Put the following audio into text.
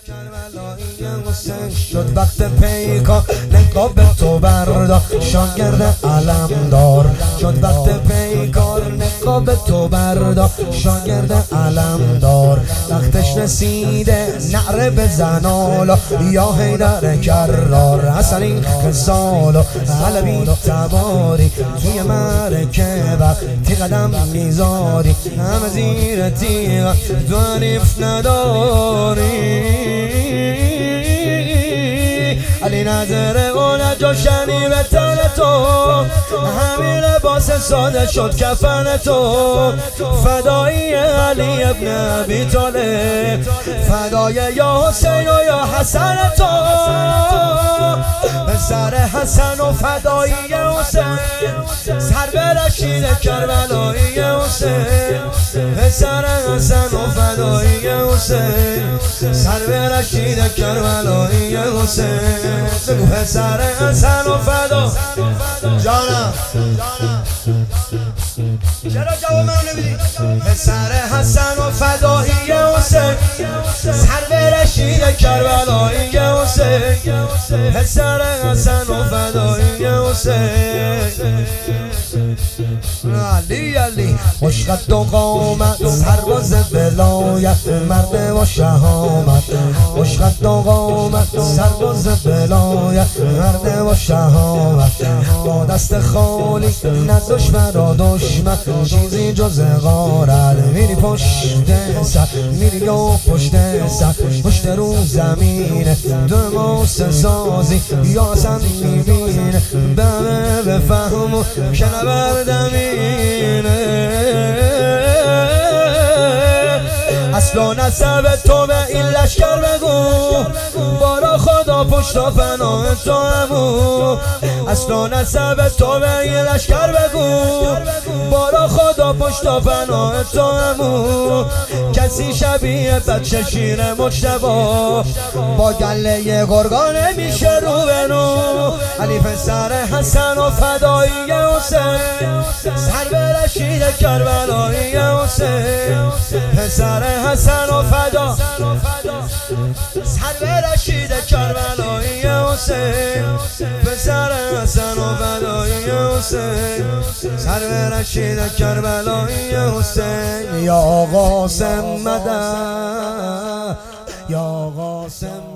کربلایی حسین شد وقت پیکار نقاب تو بردا شاگرد علمدار شد وقت پیکار نقاب تو بردا شاگرد علمدار وقتش رسیده نعره بزنالا یا حیدر کرار حسنی خسالو علوی تباری توی مرکه وقتی قدم میذاری همه زیر تیغ تو حریف نداری علی نظر اون جوشنی به تن تو همین لباس ساده شد کفن تو فدایی علی ابن ابی طالب فدای یا حسین و یا حسن تو سر حسن و فدایی حسین سر به رشید کربلایی حسین سر حسن و فدایی حسین سر به رشید کربلایی حسین بگو سر حسن و فدا جانم چرا جواب منو نمیدی؟ سر حسن و فدایی حسین سر به رشید کربلایی حسین سر حسن و فدایی حسین علی علی عشقت و قامت سرباز ولایت مرد و شهامت عشقت و قامت سرباز ولایت مرد و شهامت با دست خالی نه دشمن را دشمن چیزی جز غارت میری پشت سر میری و پشت سر پشت رو زمینه دماس سازی یا اصلا میبینه بمه بفهم و که نبردمینه اصل و نسب تو به این لشکر بگو بارا خدا پشت و پناه تو همو اصل و نسب تو به این لشکر بگو بارا خدا پشت و پناه تو همو کسی شبیه بچه شیر مجتبا با گله گرگان میشه رو به نو علی پسر حسن و فدایی حسین سر به رشید کربلایی حسین پسر حسن و فدا سر به رشید کربلایی حسین پسر حسن و فدایی حسین سر به رشید کربلایی حسین یا قاسم مدد یا قاسم